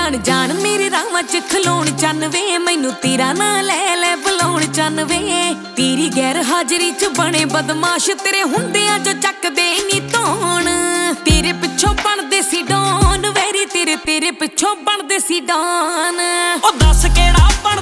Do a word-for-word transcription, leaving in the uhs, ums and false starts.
ਜਾਣ ਜਾਣ ਮੇਰੇ ਰਾਵਾਂ ਚ ਖਲੋਣ ਚੰਨ ਵੇ, ਮੈਨੂੰ ਤੇਰਾ ਨਾਂ ਲੈ ਲੈ ਬੁਲਾਉਣ ਚੰਨ ਵੇ। ਤੇਰੀ ਗੈਰ ਹਾਜ਼ਰੀ ਚ ਬਣੇ ਬਦਮਾਸ਼, ਤੇਰੇ ਹੁੰਦਿਆਂ ਜੋ ਚੱਕਦੇ ਨੀ ਧੌਣ। ਤੇਰੇ ਪਿੱਛੋਂ ਬਣਦੇ ਸੀ ਡੌਨ ਵੈਰੀ, ਤੇਰੇ ਤੇਰੇ ਪਿੱਛੋਂ ਬਣਦੇ ਸੀ ਡੌਨ। ਉਹ ਦੱਸ ਕਿਹੜਾ